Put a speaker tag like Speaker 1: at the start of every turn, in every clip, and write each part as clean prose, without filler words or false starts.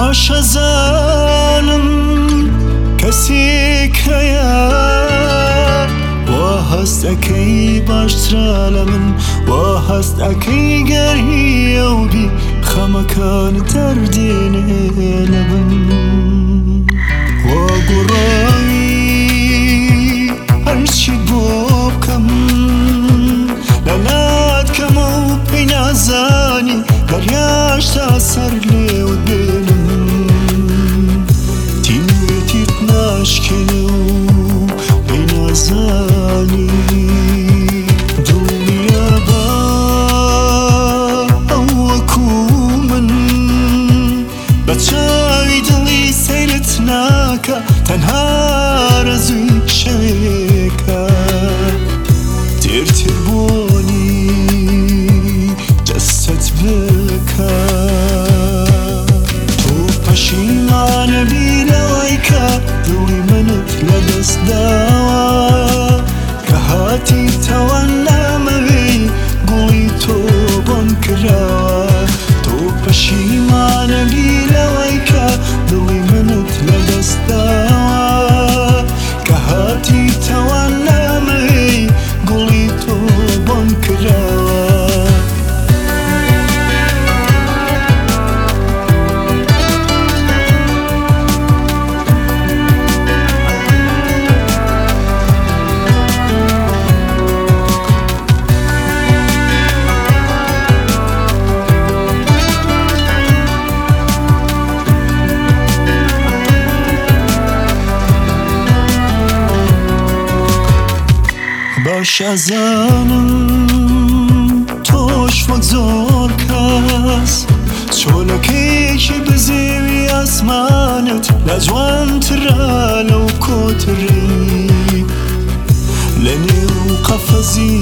Speaker 1: باشە زانم کەسێک هەیە وا هەست ئەکەی باشترا لە من وا هەست ئەکەی گەرهیە و بی خەمەکان دەردێنێ لە بن وا گوڕایی هەرچی بۆ بکەم لەلات کەمە و پێی نازانی دەریاش تا سەر لێوت بێنم تینوێتیت ناشکێنێ و پێی نازانی دڵنیە بە ئەو وەکو من بە چاوی دڵی سەیرت ناکە تەنها ڕەزوی شەوێکە تێرتر بۆنی دەستت بکە تۆ پەشیمانە بیرەوەی کە دڵی منت لەدەست داوە کە هاتیتەوە نامەوێی گوڵی تۆ بۆم کراوە تۆ پەشیمانە بیرەوەی کە دڵی منت لەدەست داوە کە هاتیتەوە نامەوێی گوڵی تۆ بۆم کراوە باشە زانم تۆش وەک زۆر کەس چۆلەکێکی بزێوی ئاسمانت لە جوانترە لەو کۆتری لە نێو قەفەزی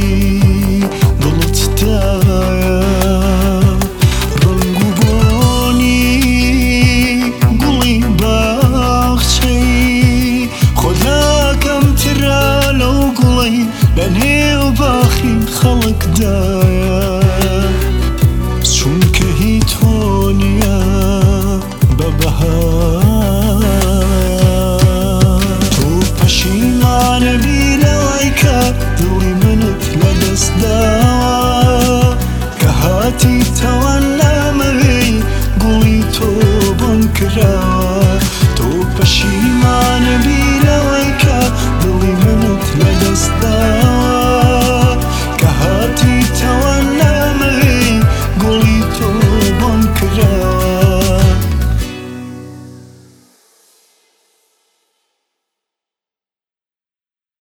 Speaker 1: دڵتدایە ڕنگ و بۆنی گوڵی باخچەی خۆدا کەمترە لەو گوڵەی لە نێو باخی خەڵکدایە چونکە هی تۆ نییە بە بەهار تۆ پەشیمانە بیرەوەی کە دڵی منت لەدەست داوە کە هاتیتەوە نامەوێی گوڵی تۆ بۆم کراوە تۆ پەشیمانە